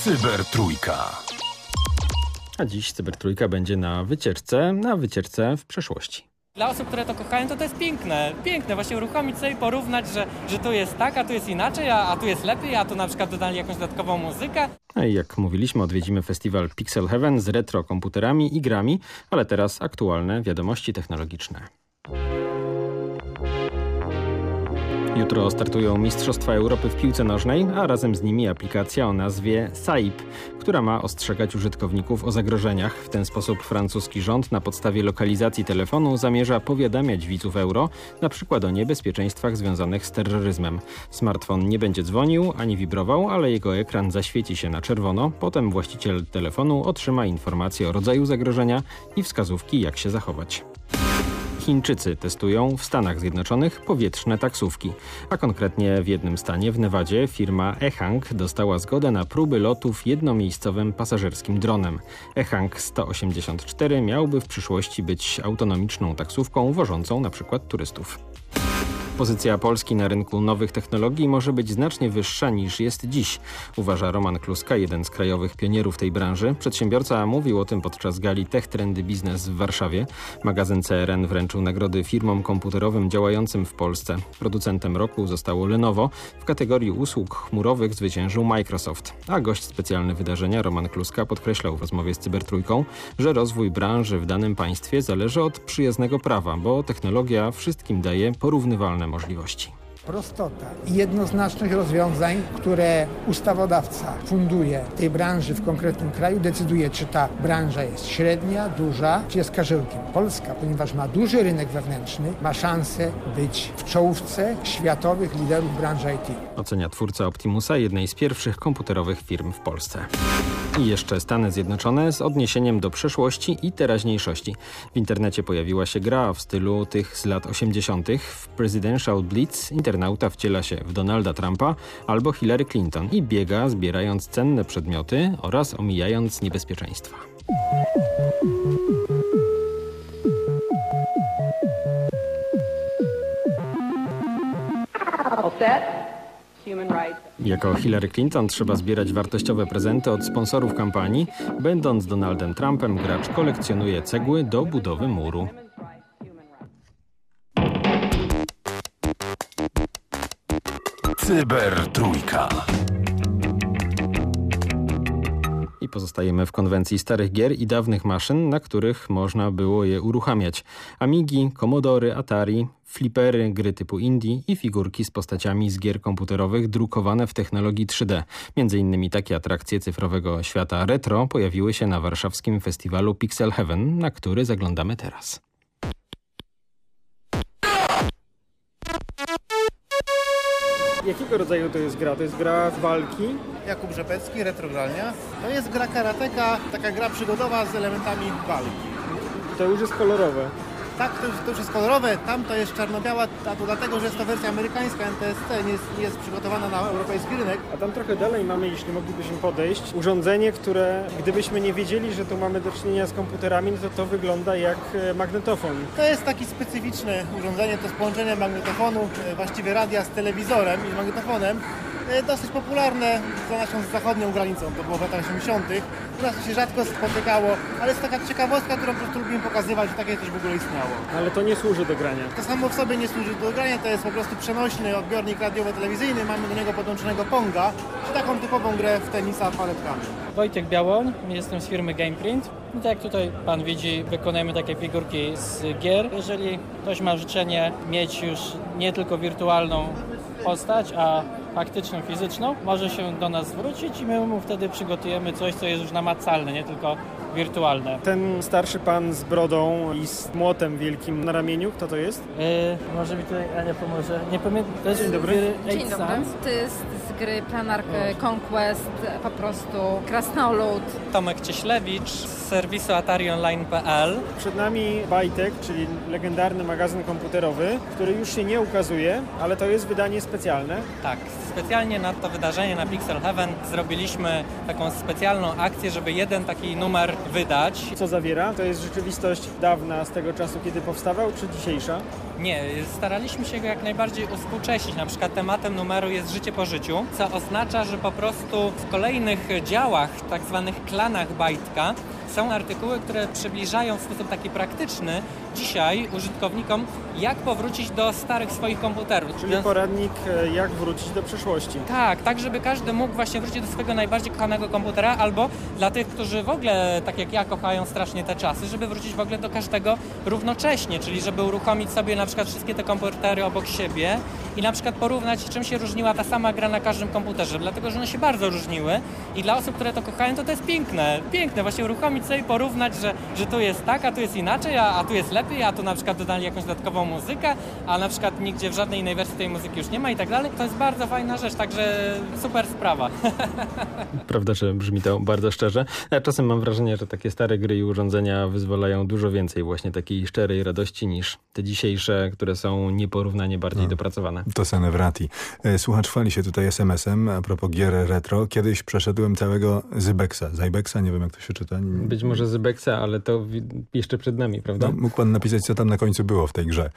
Cybertrójka. A dziś Cybertrójka będzie na wycieczce w przeszłości. Dla osób, które to kochają, to jest piękne. Piękne właśnie uruchomić sobie i porównać, że tu jest tak, a tu jest inaczej, a tu jest lepiej, a tu na przykład dodali jakąś dodatkową muzykę. No i jak mówiliśmy, odwiedzimy festiwal Pixel Heaven z retro komputerami i grami, ale teraz aktualne wiadomości technologiczne. Jutro startują Mistrzostwa Europy w piłce nożnej, a razem z nimi aplikacja o nazwie SAIP, która ma ostrzegać użytkowników o zagrożeniach. W ten sposób francuski rząd na podstawie lokalizacji telefonu zamierza powiadamiać widzów euro, na przykład o niebezpieczeństwach związanych z terroryzmem. Smartfon nie będzie dzwonił ani wibrował, ale jego ekran zaświeci się na czerwono. Potem właściciel telefonu otrzyma informację o rodzaju zagrożenia i wskazówki, jak się zachować. Chińczycy testują w Stanach Zjednoczonych powietrzne taksówki, a konkretnie w jednym stanie w Nevadzie firma Ehang dostała zgodę na próby lotów jednomiejscowym pasażerskim dronem. Ehang 184 miałby w przyszłości być autonomiczną taksówką wożącą na przykład turystów. Pozycja Polski na rynku nowych technologii może być znacznie wyższa niż jest dziś, uważa Roman Kluska, jeden z krajowych pionierów tej branży. Przedsiębiorca mówił o tym podczas gali Tech Trendy Biznes w Warszawie. Magazyn CRN wręczył nagrody firmom komputerowym działającym w Polsce. Producentem roku zostało Lenovo. W kategorii usług chmurowych zwyciężył Microsoft. A gość specjalny wydarzenia, Roman Kluska, podkreślał w rozmowie z Cybertrójką, że rozwój branży w danym państwie zależy od przyjaznego prawa, bo technologia wszystkim daje porównywalne możliwości. Prostota i jednoznaczność rozwiązań, które ustawodawca funduje tej branży w konkretnym kraju, decyduje, czy ta branża jest średnia, duża, czy jest karzełkiem. Polska, ponieważ ma duży rynek wewnętrzny, ma szansę być w czołówce światowych liderów branży IT. Ocenia twórca Optimusa, jednej z pierwszych komputerowych firm w Polsce. I jeszcze Stany Zjednoczone z odniesieniem do przeszłości i teraźniejszości. W internecie pojawiła się gra w stylu tych z lat 80. W Presidential Blitz internauta wciela się w Donalda Trumpa albo Hillary Clinton i biega, zbierając cenne przedmioty oraz omijając niebezpieczeństwa. Jako Hillary Clinton trzeba zbierać wartościowe prezenty od sponsorów kampanii. Będąc Donaldem Trumpem, gracz kolekcjonuje cegły do budowy muru. Cybertrójka. I pozostajemy w konwencji starych gier i dawnych maszyn, na których można było je uruchamiać. Amigi, Commodory, Atari, flipery, gry typu indie i figurki z postaciami z gier komputerowych drukowane w technologii 3D. Między innymi takie atrakcje cyfrowego świata retro pojawiły się na warszawskim festiwalu Pixel Heaven, na który zaglądamy teraz. Jakiego rodzaju to jest gra? To jest gra walki? Jakub Rzepecki, Retrogralnia. To jest gra karateka, taka gra przygodowa z elementami walki. To już jest kolorowe. Tak, to już jest kolorowe, tam to jest czarno-biała, a to dlatego, że jest to wersja amerykańska, NTSC, nie jest przygotowana na europejski rynek. A tam trochę dalej mamy, jeśli moglibyśmy podejść, urządzenie, które gdybyśmy nie wiedzieli, że tu mamy do czynienia z komputerami, no to wygląda jak magnetofon. To jest takie specyficzne urządzenie, to jest połączenie magnetofonu, właściwie radia z telewizorem i magnetofonem. Dosyć popularne za naszą zachodnią granicą, to było w latach 80. U nas to się rzadko spotykało, ale jest taka ciekawostka, którą po prostu lubimy pokazywać, że takie coś w ogóle istniało. Ale to nie służy do grania. To samo w sobie nie służy do grania, to jest po prostu przenośny odbiornik radiowo-telewizyjny, mamy do niego podłączonego Ponga, czy taką typową grę w tenisa paletkami. Wojtek Białoń, jestem z firmy Gameprint. I tak jak tutaj pan widzi, wykonujemy takie figurki z gier. Jeżeli ktoś ma życzenie mieć już nie tylko wirtualną postać, a faktyczną, fizyczną, może się do nas zwrócić i my mu wtedy przygotujemy coś, co jest już namacalne, nie tylko wirtualne. Ten starszy pan z brodą i z młotem wielkim na ramieniu, kto to jest? Może mi tutaj Ania pomoże. Nie pamiętam. To jest Dzień dobry. Dzień dobry. To jest z gry Planar Conquest, po prostu Krasnolud. Tomek Cieślewicz z serwisu AtariOnline.pl. Przed nami Bajtek, czyli legendarny magazyn komputerowy, który już się nie ukazuje, ale to jest wydanie specjalne. Tak, specjalnie na to wydarzenie, na Pixel Heaven, zrobiliśmy taką specjalną akcję, żeby jeden taki numer wydać. Co zawiera? To jest rzeczywistość dawna z tego czasu, kiedy powstawał, czy dzisiejsza? Nie, staraliśmy się go jak najbardziej uspółcześnić. Na przykład tematem numeru jest życie po życiu, co oznacza, że po prostu w kolejnych działach, tak zwanych klanach bajtka, są artykuły, które przybliżają w sposób taki praktyczny dzisiaj użytkownikom, jak powrócić do starych swoich komputerów. Czyli poradnik, jak wrócić do przeszłości. Tak, żeby każdy mógł właśnie wrócić do swojego najbardziej kochanego komputera, albo dla tych, którzy w ogóle, tak jak ja, kochają strasznie te czasy, żeby wrócić w ogóle do każdego równocześnie, czyli żeby uruchomić sobie na przykład wszystkie te komputery obok siebie i na przykład porównać, czym się różniła ta sama gra na każdym komputerze, dlatego że one się bardzo różniły i dla osób, które to kochają, to jest piękne właśnie uruchomić sobie i porównać, że tu jest tak, a tu jest inaczej, a tu jest lepiej, a tu na przykład dodali jakąś dodatkową muzykę, a na przykład nigdzie w żadnej innej wersji tej muzyki już nie ma i tak dalej. To jest bardzo fajna rzecz, także super sprawa. Prawda, że brzmi to bardzo szczerze. Ja czasem mam wrażenie, że takie stare gry i urządzenia wyzwalają dużo więcej właśnie takiej szczerej radości niż te dzisiejsze, które są nieporównanie bardziej dopracowane. To Senevrati. Słuchacz chwali się tutaj SMS-em a propos gier retro. Kiedyś przeszedłem całego Zybexa, nie wiem jak to się czyta. Być może Zybexa, ale to jeszcze przed nami, prawda? No, mógł pan napisać, co tam na końcu było w tej grze.